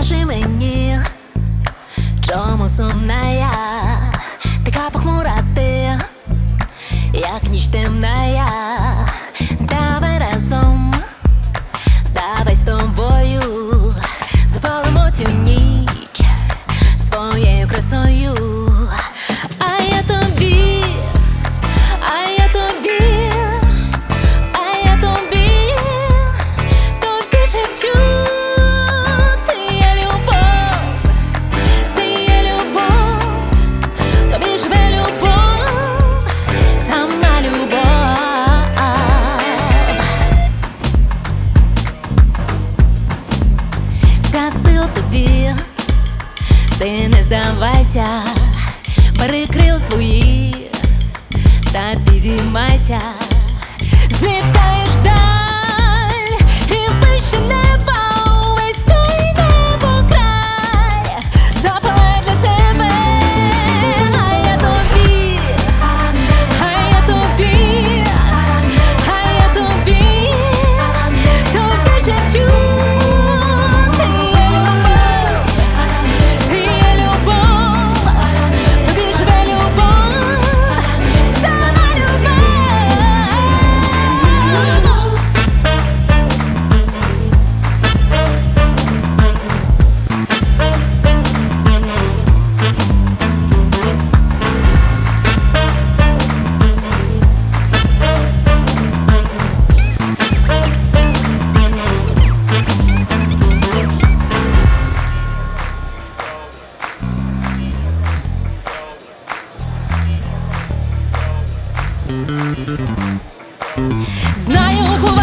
Скажи мені, чому сумна я, така похмура ти, як ніч темна. Давай разом, давай з тобою запалимо цю ніч своєю красою. А я тобі, а я тобі, а я тобі, тобі шепчу. Ти не здавайся, бери крил свої та підіймайся. Злітаєш вдаль і вище неба, увесь той небокрай запалає для тебе. А я тобі, а я тобі, а я тобі, тобі шепчу. Знаю,